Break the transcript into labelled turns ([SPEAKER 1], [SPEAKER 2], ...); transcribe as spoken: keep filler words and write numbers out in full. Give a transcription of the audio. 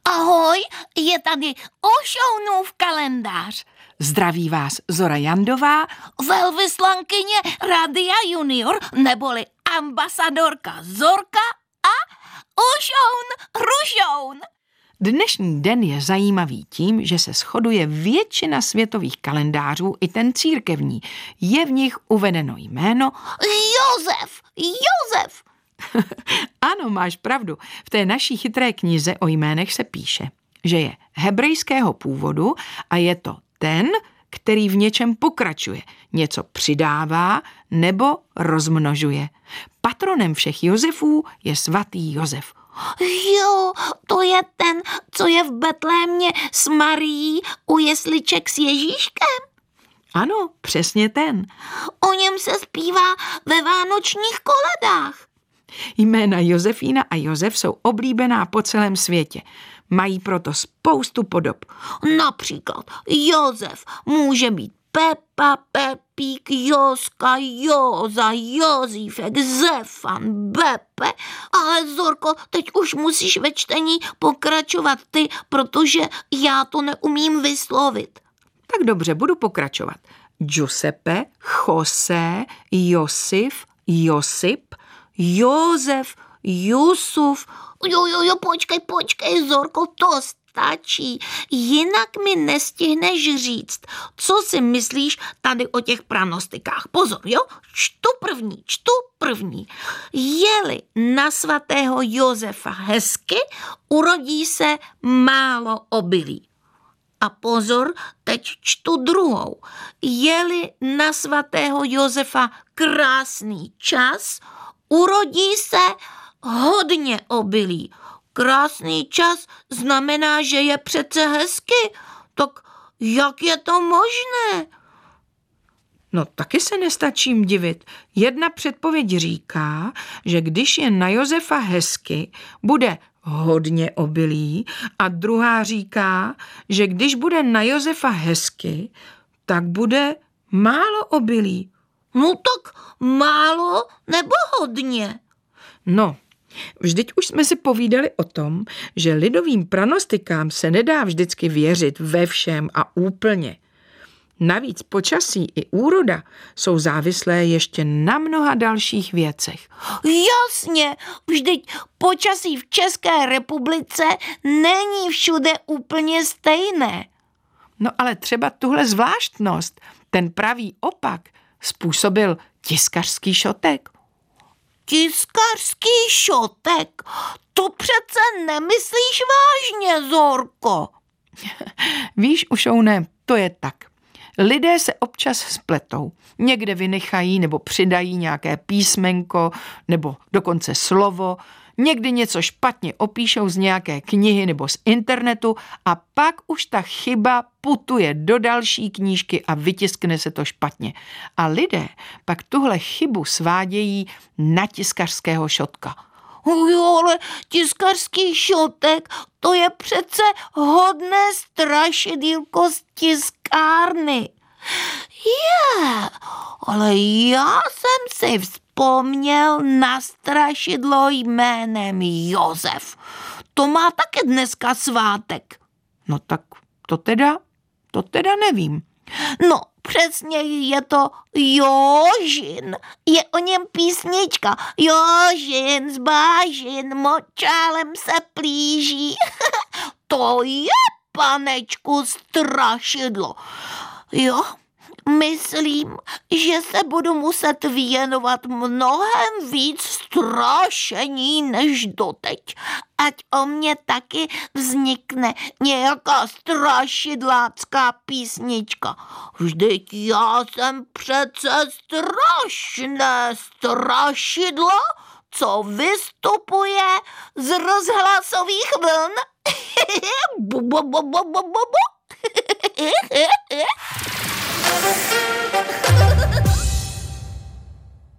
[SPEAKER 1] Ahoj, je tady Ošounův kalendář.
[SPEAKER 2] Zdraví vás Zora Jandová,
[SPEAKER 1] Velvyslankyně Radia Junior, neboli ambasadorka Zorka a Ošoun Rušoun.
[SPEAKER 2] Dnešní den je zajímavý tím, že se shoduje většina světových kalendářů, i ten církevní. Je v nich uvedeno jméno
[SPEAKER 1] Josef, Josef.
[SPEAKER 2] Ano, máš pravdu. V té naší chytré knize o jménech se píše, že je hebrejského původu a je to ten, který v něčem pokračuje, něco přidává nebo rozmnožuje. Patronem všech Josefů je svatý Josef.
[SPEAKER 1] Jo, to je ten, co je v Betlémě s Marií u jesliček s Ježíškem.
[SPEAKER 2] Ano, přesně ten.
[SPEAKER 1] O něm se zpívá ve vánočních koledách.
[SPEAKER 2] Jména Josefína a Josef jsou oblíbená po celém světě. Mají proto spoustu podob.
[SPEAKER 1] Například Josef může být Pepa, Pepík, Joska, Joza, Jozífek, Zefan, Bepe. Ale Zorko, teď už musíš ve čtení pokračovat ty, protože já to neumím vyslovit.
[SPEAKER 2] Tak dobře, budu pokračovat. Giuseppe, José, Josif, Josip, Josef, Jusuf.
[SPEAKER 1] Jo, jo, jo, počkej, počkej, Zorko, to stačí. Jinak mi nestihneš říct, co si myslíš tady o těch pranostikách. Pozor, jo, čtu první, čtu první. Je-li na svatého Josefa hezky, urodí se málo obilí. A pozor, teď čtu druhou. Je-li na svatého Josefa krásný čas, urodí se hodně obilí. Krásný čas znamená, že je přece hezky. Tak jak je to možné?
[SPEAKER 2] No taky se nestačím divit. Jedna předpověď říká, že když je na Josefa hezky, bude hodně obilí, a druhá říká, že když bude na Josefa hezky, tak bude málo obilí.
[SPEAKER 1] No tak málo nebo hodně?
[SPEAKER 2] No, vždyť už jsme si povídali o tom, že lidovým pranostikám se nedá vždycky věřit ve všem a úplně. Navíc počasí i úroda jsou závislé ještě na mnoha dalších věcech.
[SPEAKER 1] Jasně, vždyť počasí v České republice není všude úplně stejné.
[SPEAKER 2] No ale třeba tuhle zvláštnost, ten pravý opak, způsobil tiskařský šotek.
[SPEAKER 1] Tiskařský šotek? To přece nemyslíš vážně, Zorko.
[SPEAKER 2] Víš, Ušouné, to je tak. Lidé se občas spletou. Někde vynechají nebo přidají nějaké písmenko nebo dokonce slovo. Někdy něco špatně opíšou z nějaké knihy nebo z internetu a pak už ta chyba putuje do další knížky a vytiskne se to špatně. A lidé pak tuhle chybu svádějí na tiskařského šotka.
[SPEAKER 1] Jo, ale tiskařský šotek, to je přece hodné strašidýlko z tiskárny. Je, ale já jsem si vzpomněl na strašidlo jménem Josef. To má také dneska svátek.
[SPEAKER 2] No tak to teda, to teda nevím.
[SPEAKER 1] No, přesně je to Jožin. Je o něm písnička. Jožin z bažin močálem se plíží. To je, panečku, strašidlo. Jo, myslím, že se budu muset věnovat mnohem víc strašení než doteď. Ať o mě taky vznikne nějaká strašidlácká písnička. Vždyť já jsem přece strašné strašidlo, co vystupuje z rozhlasových vln. bu, bu, bu, bu, bu, bu, bu.